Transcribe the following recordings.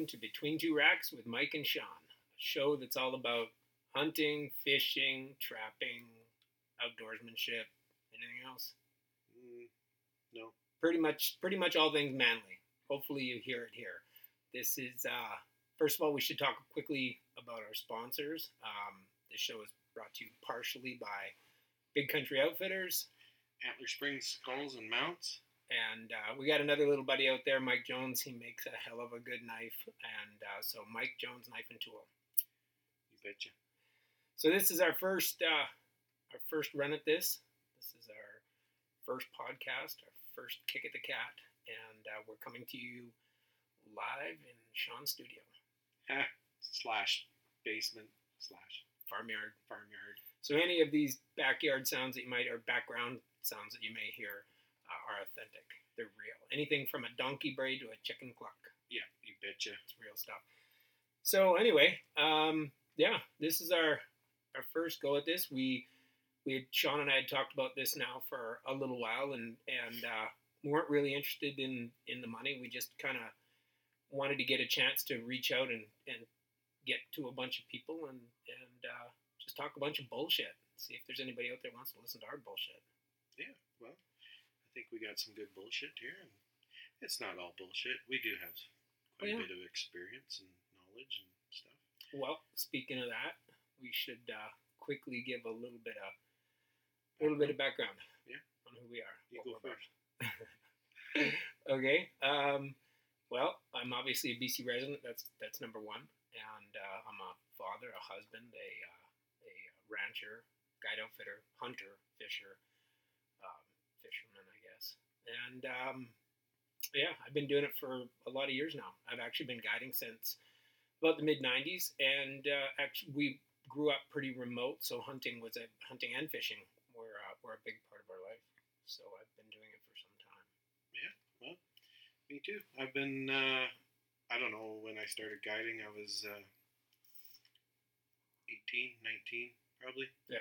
welcome to Between Two Racks with Mike and Sean, a show that's all about hunting, fishing, trapping, outdoorsmanship, anything else. No. Pretty much all things manly. Hopefully you hear it here. This is, first of all, we should talk quickly about our sponsors. This show is brought to you partially by Big Country Outfitters. Antler Springs Skulls and Mounts. And we got another little buddy out there, Mike Jones. He makes a hell of a good knife. And so Mike Jones Knife and Tool. You betcha. So this is our first run at this. This is our first podcast, our first kick at the cat. And we're coming to you live in Sean's studio. / basement / farmyard. farmyard. So any of these backyard sounds that you might, or background sounds that you may hear, are authentic. They're real. Anything from a donkey bray to a chicken cluck. Yeah, you betcha. It's real stuff. So anyway, this is our first go at this. Sean and I had talked about this now for a little while, and we weren't really interested in the money. We just kind of wanted to get a chance to reach out and get to a bunch of people and just talk a bunch of bullshit. See if there's anybody out there who wants to listen to our bullshit. Yeah, well, I think we got some good bullshit here, and it's not all bullshit. We do have quite a bit of experience and knowledge and stuff. Well, speaking of that, we should quickly give a little bit of background. Yeah. On who we are. You go first. Okay. Well, I'm obviously a BC resident. That's number one, and I'm a father, a husband, a rancher, guide outfitter, hunter, fisherman, I guess. And I've been doing it for a lot of years now. I've actually been guiding since about the mid '90s, and actually we grew up pretty remote, so hunting and fishing were a big part of our life. So I've been doing it for some time. Yeah, well, me too. I've been, I don't know, when I started guiding, I was 18, 19, probably. Yeah.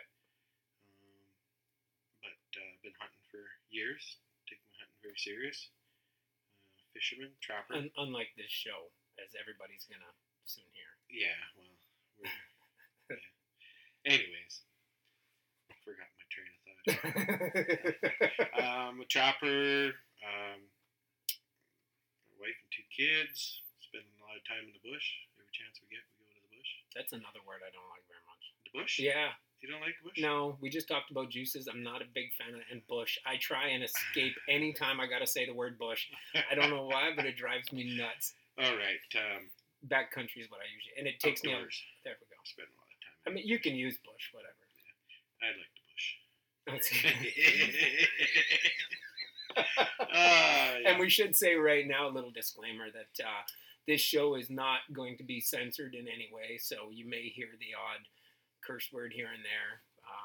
But I've been hunting for years, taking my hunting very serious. Fisherman, trapper. Unlike this show, as everybody's going to soon hear. Yeah, well, yeah. Anyways, I forgot my train of thought. I'm a trapper, wife and 2 kids, spending a lot of time in the bush. Every chance we get, we go to the bush. That's another word I don't like very much. The bush? Yeah. You don't like the bush? No, we just talked about juices. I'm not a big fan of and bush. I try and escape anytime I got to say the word bush. I don't know why, but it drives me nuts. All right. Backcountry is what I usually, and it takes outdoors. me out. There we go. Spend a lot of time. I mean, you can use bush, whatever. Yeah. I like the bush. Yeah. And we should say right now, a little disclaimer that this show is not going to be censored in any way, so you may hear the odd curse word here and there.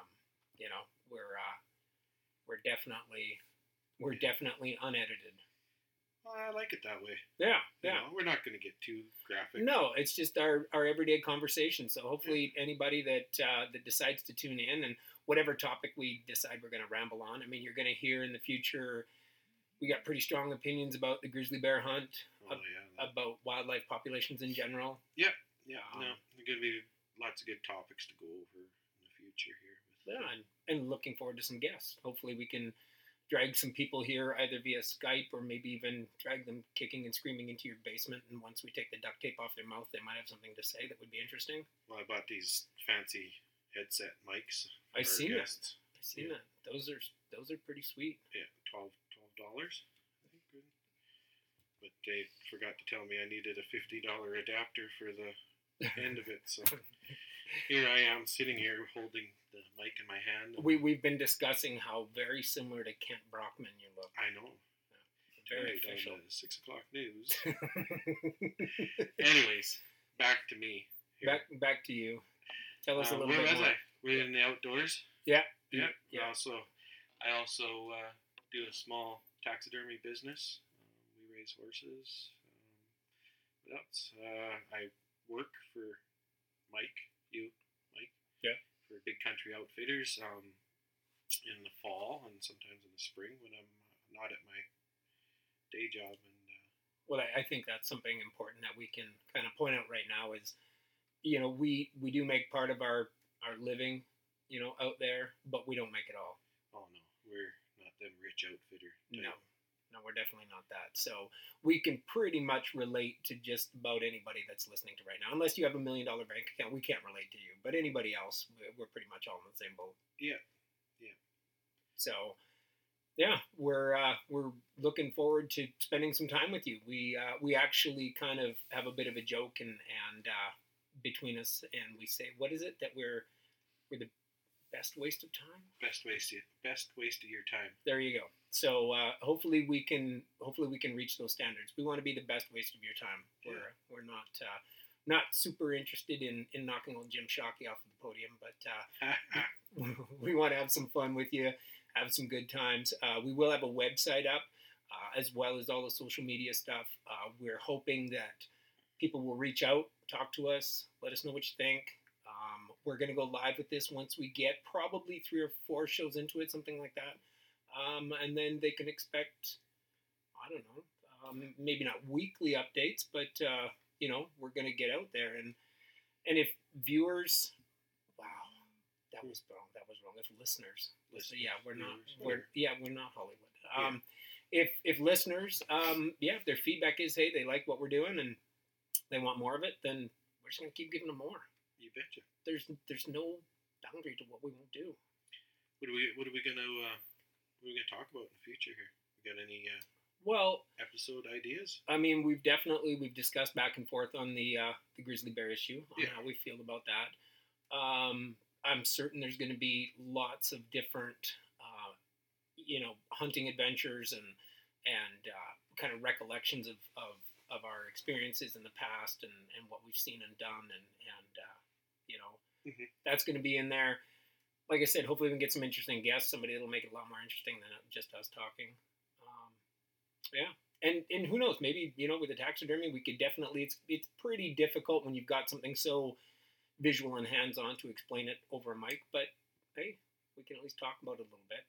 We're definitely unedited. Well, I like it that way. Yeah. You know, we're not going to get too graphic. No, it's just our everyday conversation. So hopefully anybody that decides to tune in, and whatever topic we decide we're going to ramble on. I mean, you're going to hear in the future, we got pretty strong opinions about the grizzly bear hunt, about wildlife populations in general. Yeah. There are going to be lots of good topics to go over in the future here. And looking forward to some guests. Hopefully we can drag some people here either via Skype or maybe even drag them kicking and screaming into your basement, and once we take the duct tape off their mouth, they might have something to say that would be interesting. Well, I bought these fancy headset mics. I've seen that. Those are pretty sweet. Yeah, $12, I think. But they forgot to tell me I needed a $50 adapter for the end of it, so here I am sitting here holding the mic in my hand. We've been discussing how very similar to Kent Brockman you look. I know. Very official. On the 6 o'clock news. Anyways, back to me. Here. Back to you. Tell us a little bit more. Where was I? We're in the outdoors. Yeah. I also do a small taxidermy business. We raise horses. What else? I work for Mike. Yeah. For Big Country Outfitters in the fall and sometimes in the spring when I'm not at my day job. And Well, I think that's something important that we can kind of point out right now is, we do make part of our living, out there, but we don't make it all. Oh no, we're not them rich outfitter type. No, no, we're definitely not that. So we can pretty much relate to just about anybody that's listening to right now. Unless you have $1 million bank account, we can't relate to you. But anybody else, we're pretty much all in the same boat. Yeah. So, yeah, we're looking forward to spending some time with you. We actually kind of have a bit of a joke and between us, and we say, what is it that we're the best waste of time? Best waste of your time. There you go. So hopefully we can reach those standards. We want to be the best waste of your time. Yeah. We're not super interested in knocking old Jim Shockey off of the podium, but we want to have some fun with you, have some good times. We will have a website up as well as all the social media stuff. We're hoping that people will reach out, talk to us, let us know what you think. We're going to go live with this once we get probably 3 or 4 shows into it, something like that. And then they can expect, I don't know, maybe not weekly updates, but, we're going to get out there. And if viewers, wow, that was wrong. If listeners, yeah, we're not Hollywood. If listeners, if their feedback is, hey, they like what we're doing and they want more of it, then we're just going to keep giving them more. You betcha. There's no boundary to what we won't do. What are we gonna talk about in the future here? We got any episode ideas? I mean, we've discussed back and forth on the grizzly bear issue, on how we feel about that. I'm certain there's going to be lots of different, hunting adventures and kind of recollections of our experiences in the past and what we've seen and done and that's going to be in there. Like I said, hopefully we can get some interesting guests, somebody that'll make it a lot more interesting than just us talking. And who knows, maybe, with the taxidermy, we could definitely, it's pretty difficult when you've got something so visual and hands-on to explain it over a mic, but hey, we can at least talk about it a little bit.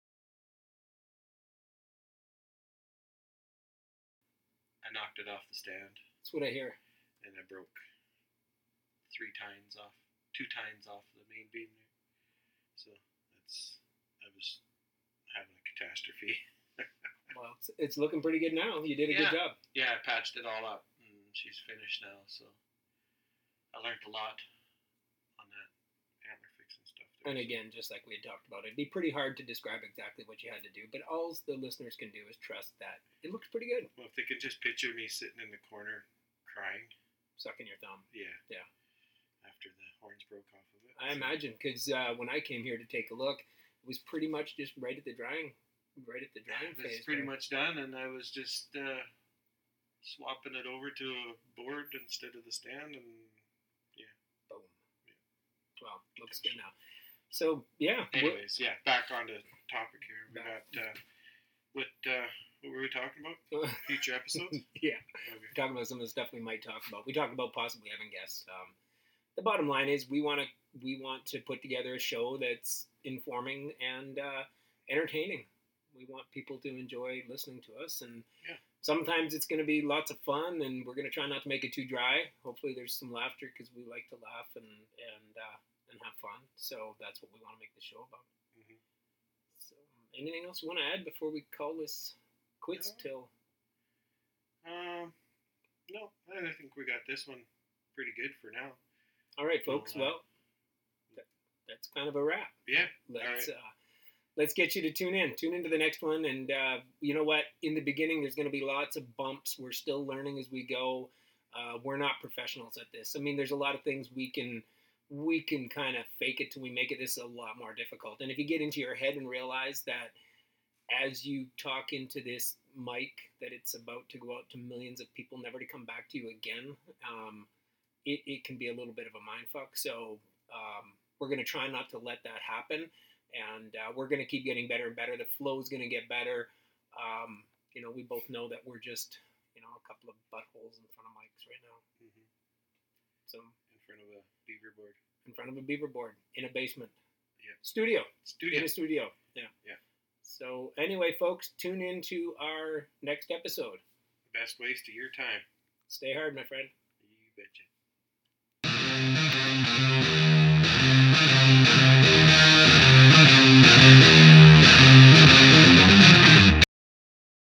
I knocked it off the stand. That's what I hear. And I broke 2 tines off the main beam there. So I was having a catastrophe. Well, it's looking pretty good now. You did a good job. Yeah, I patched it all up, and she's finished now. So I learned a lot on that antler fixing stuff. And again, just like we had talked about, it'd be pretty hard to describe exactly what you had to do, but all the listeners can do is trust that it looks pretty good. Well, if they could just picture me sitting in the corner crying. Sucking your thumb. Yeah. Yeah. After the horns broke off of it. I imagine, because when I came here to take a look, it was pretty much just right at the drying phase. It's pretty much done, and I was just swapping it over to a board instead of the stand, and boom. Yeah. Well, looks good now. So anyways, back on to topic here. We got what were we talking about? Future episodes? Yeah. Okay. We're talking about some of the stuff we might talk about. We talked about possibly having guests. The bottom line is we want to put together a show that's informing and entertaining. We want people to enjoy listening to us, and sometimes it's going to be lots of fun, and we're going to try not to make it too dry. Hopefully there's some laughter, because we like to laugh and have fun. So that's what we want to make the show about. Mm-hmm. So anything else you want to add before we call this quits till? No, I think we got this one pretty good for now. All right, folks. Well, that's kind of a wrap. Yeah. Let's get you to tune in. Tune into the next one. And you know what? In the beginning, there's going to be lots of bumps. We're still learning as we go. We're not professionals at this. I mean, there's a lot of things we can kind of fake it till we make it. This is a lot more difficult. And if you get into your head and realize that as you talk into this mic, that it's about to go out to millions of people, never to come back to you again, it can be a little bit of a mindfuck. So we're going to try not to let that happen. And we're going to keep getting better and better. The flow is going to get better. We both know that we're just, a couple of buttholes in front of mics right now. Mm-hmm. So in front of a beaver board. In front of a beaver board in a basement. Yeah. Studio. In a studio. Yeah. Yeah. So anyway, folks, tune in to our next episode. Best waste of your time. Stay hard, my friend. You betcha.